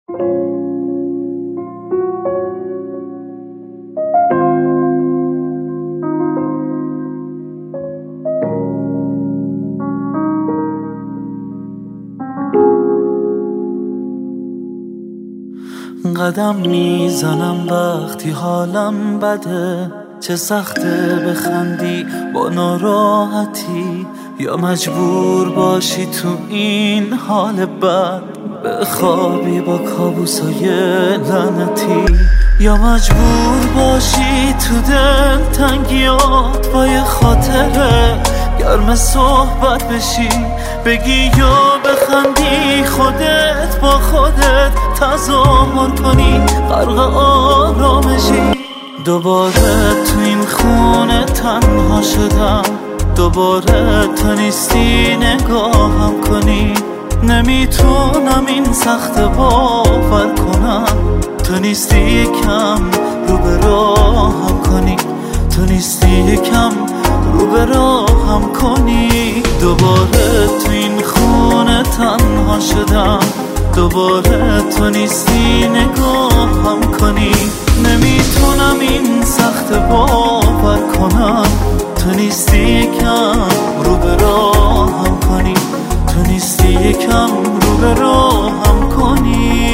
قدم میزنم وقتی حالم بده، چه سخته بخندی با ناراحتی، یا مجبور باشی تو این حال بد بخوابی با کابوسای لعنتی، یا مجبور باشی تو دل تنگیات با یه خاطره گرم صحبت بشی، بگی یا بخندی خودت با خودت تظاهر کنی غرق آرامشی. دوباره تو این خونه تنها شدم، دوباره تو نیستی نگاهم کنی، نمیتونم این سخت باور کنم، تو نیستی یکم رو به راهم کنی، تو نیستی یکم رو به راهم کنی. دوباره تو این خونه تنها شدم، دوباره تو نیستی نگاهم کنی، نمیتونم این سخت باور کنم، تو نیستی یکم رو به راهم کنی، تو نیستی یکم رو به راهم کنی.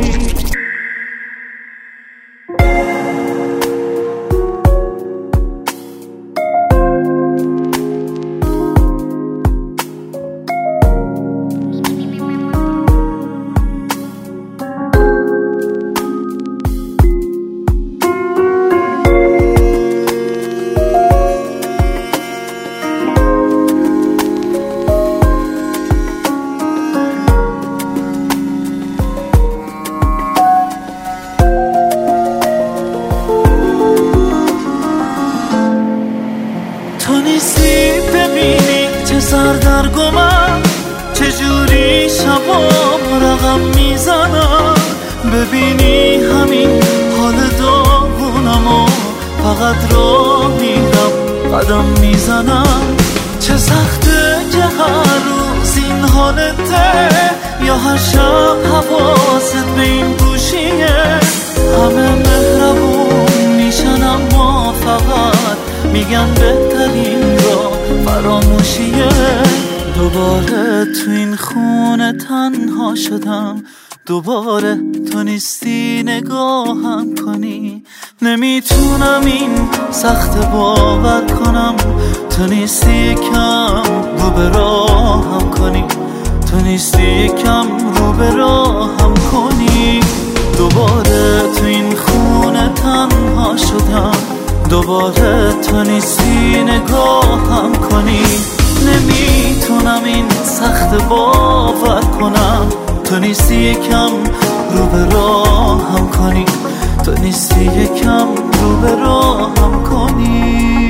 تو نیستی ببینی چه سردرگمم، چجوری شبام رقم میزنم، ببینی همین حال داغونمو فقط راه میرم قدم میزنم. چه سخته که هر روز این حالته، یا هر شب حواست به این گوشیه، همه مهربون میشن اما فقط میگن بهترین را فراموشیه. دوباره تو این خونه تنها شدم، دوباره تو نیستی نگاهم کنی، نمیتونم این سخت باور کنم، تو نیستی یکم رو به راهم کنی، تو نیستی یکم رو به راهم کنی. دوباره تو این خونه تنها شدم، دوباره تو نیستی نگاهم کنی، نمیتونم این سخت باور کنم، تو نیستی یکم رو به راهم کنی، تو نیستی یکم رو به راهم کنی.